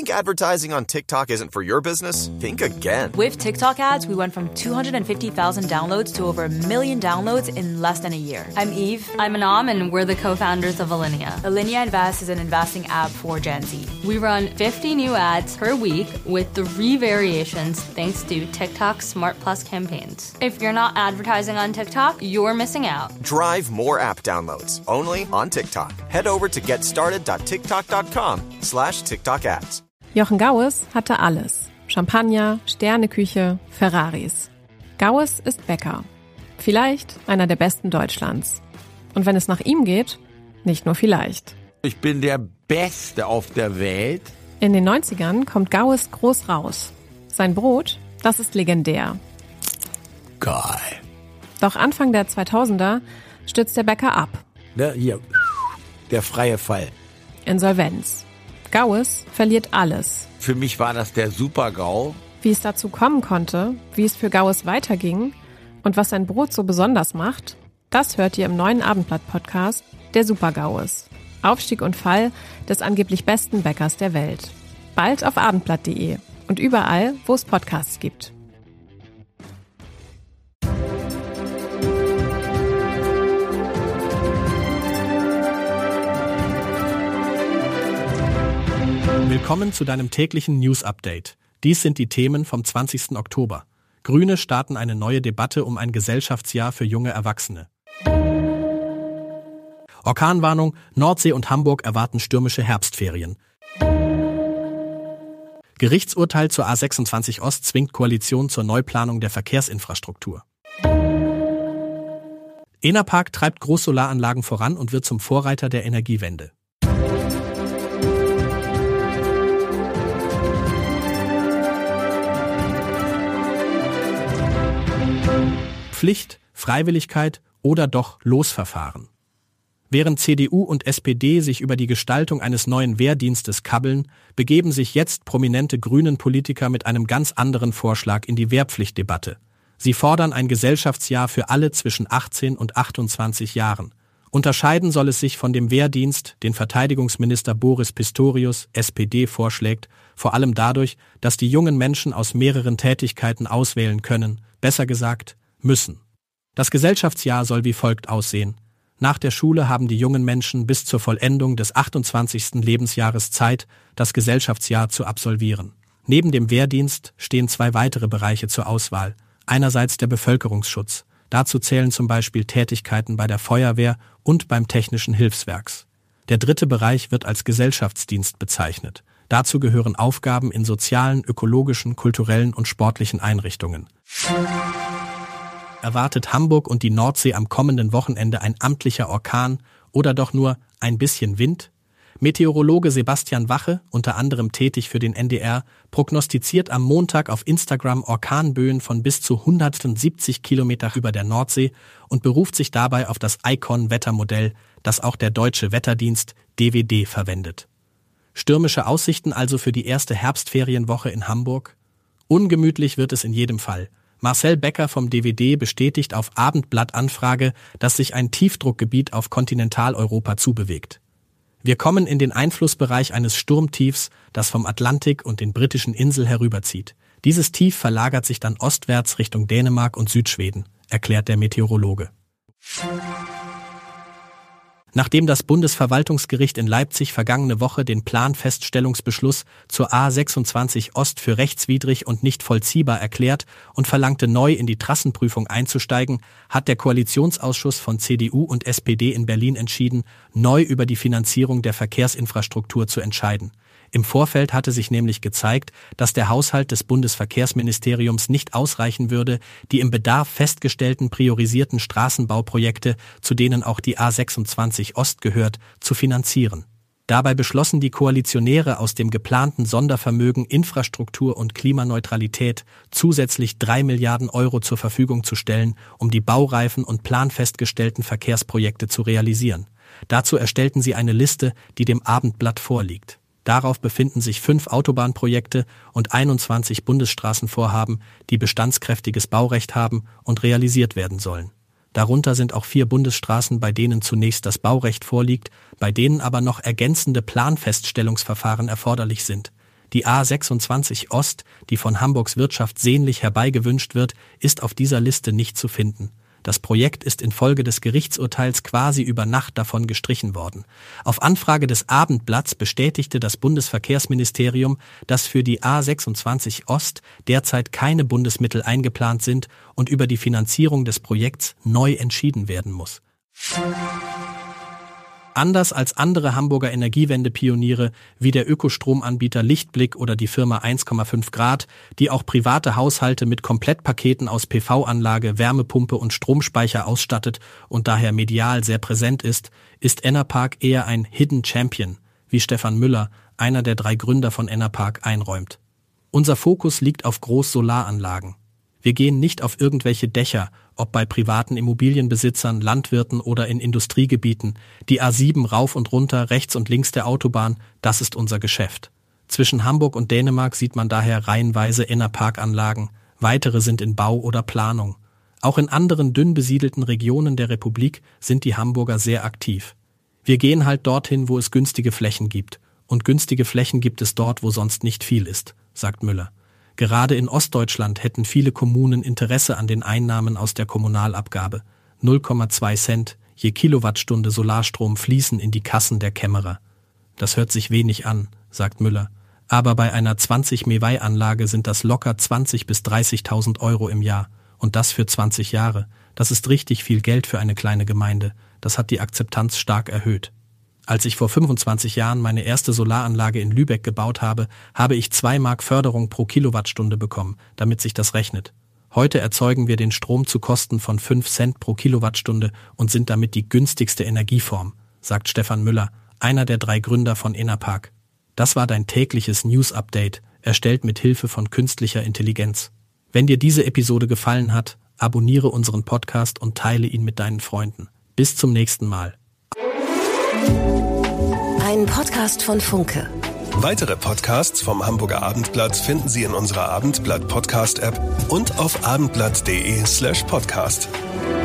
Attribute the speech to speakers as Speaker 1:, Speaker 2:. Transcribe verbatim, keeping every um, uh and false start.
Speaker 1: Think advertising on TikTok isn't for your business? Think again.
Speaker 2: With TikTok ads, we went from two hundred fifty thousand downloads to over a million downloads in less than a year. I'm Eve.
Speaker 3: I'm Anam, and we're the co-founders of Alinea.
Speaker 2: Alinea Invest is an investing app for Gen Z.
Speaker 3: We run fifty new ads per week with three variations thanks to TikTok's Smart Plus campaigns. If you're not advertising on TikTok, you're missing out.
Speaker 1: Drive more app downloads only on TikTok. Head over to getstarted.tiktok.com slash TikTok ads.
Speaker 4: Jochen Gaues hatte alles. Champagner, Sterneküche, Ferraris. Gaues ist Bäcker. Vielleicht einer der besten Deutschlands. Und wenn es nach ihm geht, nicht nur vielleicht.
Speaker 5: Ich bin der Beste auf der Welt.
Speaker 4: In den neunzigern kommt Gaues groß raus. Sein Brot, das ist legendär.
Speaker 5: Geil.
Speaker 4: Doch Anfang der zweitausender stürzt der Bäcker ab.
Speaker 5: Ne, hier, der freie Fall.
Speaker 4: Insolvenz. Gaues verliert alles.
Speaker 5: Für mich war das der Super-GAU.
Speaker 4: Wie es dazu kommen konnte, wie es für Gaues weiterging und was sein Brot so besonders macht, das hört ihr im neuen Abendblatt-Podcast Der Super-Gaues. Aufstieg und Fall des angeblich besten Bäckers der Welt. Bald auf abendblatt punkt de und überall, wo es Podcasts gibt.
Speaker 6: Willkommen zu deinem täglichen News-Update. Dies sind die Themen vom zwanzigsten Oktober. Grüne starten eine neue Debatte um ein Gesellschaftsjahr für junge Erwachsene. Orkanwarnung, Nordsee und Hamburg erwarten stürmische Herbstferien. Gerichtsurteil zur A sechsundzwanzig Ost zwingt Koalition zur Neuplanung der Verkehrsinfrastruktur. Enerpark treibt Großsolaranlagen voran und wird zum Vorreiter der Energiewende. Pflicht, Freiwilligkeit oder doch Losverfahren. Während C D U und S P D sich über die Gestaltung eines neuen Wehrdienstes kabbeln, begeben sich jetzt prominente Grünen-Politiker mit einem ganz anderen Vorschlag in die Wehrpflichtdebatte. Sie fordern ein Gesellschaftsjahr für alle zwischen achtzehn und achtundzwanzig Jahren. Unterscheiden soll es sich von dem Wehrdienst, den Verteidigungsminister Boris Pistorius, S P D, vorschlägt, vor allem dadurch, dass die jungen Menschen aus mehreren Tätigkeiten auswählen können, besser gesagt, müssen. Das Gesellschaftsjahr soll wie folgt aussehen. Nach der Schule haben die jungen Menschen bis zur Vollendung des achtundzwanzigsten Lebensjahres Zeit, das Gesellschaftsjahr zu absolvieren. Neben dem Wehrdienst stehen zwei weitere Bereiche zur Auswahl. Einerseits der Bevölkerungsschutz. Dazu zählen zum Beispiel Tätigkeiten bei der Feuerwehr und beim Technischen Hilfswerks. Der dritte Bereich wird als Gesellschaftsdienst bezeichnet. Dazu gehören Aufgaben in sozialen, ökologischen, kulturellen und sportlichen Einrichtungen. Erwartet Hamburg und die Nordsee am kommenden Wochenende ein amtlicher Orkan oder doch nur ein bisschen Wind? Meteorologe Sebastian Wache, unter anderem tätig für den N D R, prognostiziert am Montag auf Instagram Orkanböen von bis zu hundertsiebzig Kilometer über der Nordsee und beruft sich dabei auf das Icon-Wettermodell, das auch der deutsche Wetterdienst D W D verwendet. Stürmische Aussichten also für die erste Herbstferienwoche in Hamburg? Ungemütlich wird es in jedem Fall. Marcel Becker vom D W D bestätigt auf Abendblatt-Anfrage, dass sich ein Tiefdruckgebiet auf Kontinentaleuropa zubewegt. Wir kommen in den Einflussbereich eines Sturmtiefs, das vom Atlantik und den britischen Inseln herüberzieht. Dieses Tief verlagert sich dann ostwärts Richtung Dänemark und Südschweden, erklärt der Meteorologe. Nachdem das Bundesverwaltungsgericht in Leipzig vergangene Woche den Planfeststellungsbeschluss zur A sechsundzwanzig Ost für rechtswidrig und nicht vollziehbar erklärt und verlangte, neu in die Trassenprüfung einzusteigen, hat der Koalitionsausschuss von C D U und S P D in Berlin entschieden, neu über die Finanzierung der Verkehrsinfrastruktur zu entscheiden. Im Vorfeld hatte sich nämlich gezeigt, dass der Haushalt des Bundesverkehrsministeriums nicht ausreichen würde, die im Bedarf festgestellten priorisierten Straßenbauprojekte, zu denen auch die A sechsundzwanzig Ost gehört, zu finanzieren. Dabei beschlossen die Koalitionäre aus dem geplanten Sondervermögen Infrastruktur und Klimaneutralität zusätzlich drei Milliarden Euro zur Verfügung zu stellen, um die baureifen und planfestgestellten Verkehrsprojekte zu realisieren. Dazu erstellten sie eine Liste, die dem Abendblatt vorliegt. Darauf befinden sich fünf Autobahnprojekte und einundzwanzig Bundesstraßenvorhaben, die bestandskräftiges Baurecht haben und realisiert werden sollen. Darunter sind auch vier Bundesstraßen, bei denen zunächst das Baurecht vorliegt, bei denen aber noch ergänzende Planfeststellungsverfahren erforderlich sind. Die A sechsundzwanzig Ost, die von Hamburgs Wirtschaft sehnlich herbeigewünscht wird, ist auf dieser Liste nicht zu finden. Das Projekt ist infolge des Gerichtsurteils quasi über Nacht davon gestrichen worden. Auf Anfrage des Abendblatts bestätigte das Bundesverkehrsministerium, dass für die A sechsundzwanzig Ost derzeit keine Bundesmittel eingeplant sind und über die Finanzierung des Projekts neu entschieden werden muss. Anders als andere Hamburger Energiewende-Pioniere wie der Ökostromanbieter Lichtblick oder die Firma eins Komma fünf Grad, die auch private Haushalte mit Komplettpaketen aus P V-Anlage, Wärmepumpe und Stromspeicher ausstattet und daher medial sehr präsent ist, ist Enerpark eher ein Hidden Champion, wie Stefan Müller, einer der drei Gründer von Enerpark, einräumt. Unser Fokus liegt auf Großsolaranlagen. Wir gehen nicht auf irgendwelche Dächer, ob bei privaten Immobilienbesitzern, Landwirten oder in Industriegebieten. Die A sieben rauf und runter, rechts und links der Autobahn, das ist unser Geschäft. Zwischen Hamburg und Dänemark sieht man daher reihenweise Enerpark-Anlagen. Weitere sind in Bau oder Planung. Auch in anderen dünn besiedelten Regionen der Republik sind die Hamburger sehr aktiv. Wir gehen halt dorthin, wo es günstige Flächen gibt. Und günstige Flächen gibt es dort, wo sonst nicht viel ist, sagt Müller. Gerade in Ostdeutschland hätten viele Kommunen Interesse an den Einnahmen aus der Kommunalabgabe. null Komma zwei Cent je Kilowattstunde Solarstrom fließen in die Kassen der Kämmerer. Das hört sich wenig an, sagt Müller. Aber bei einer zwanzig Megawatt-Anlage sind das locker zwanzig bis dreißigtausend Euro im Jahr. Und das für zwanzig Jahre. Das ist richtig viel Geld für eine kleine Gemeinde. Das hat die Akzeptanz stark erhöht. Als ich vor fünfundzwanzig Jahren meine erste Solaranlage in Lübeck gebaut habe, habe ich zwei Mark Förderung pro Kilowattstunde bekommen, damit sich das rechnet. Heute erzeugen wir den Strom zu Kosten von fünf Cent pro Kilowattstunde und sind damit die günstigste Energieform, sagt Stefan Müller, einer der drei Gründer von Enerpark. Das war dein tägliches News-Update, erstellt mit Hilfe von künstlicher Intelligenz. Wenn dir diese Episode gefallen hat, abonniere unseren Podcast und teile ihn mit deinen Freunden. Bis zum nächsten Mal.
Speaker 7: Ein Podcast von Funke.
Speaker 8: Weitere Podcasts vom Hamburger Abendblatt finden Sie in unserer Abendblatt Podcast App und auf abendblatt punkt de slash podcast.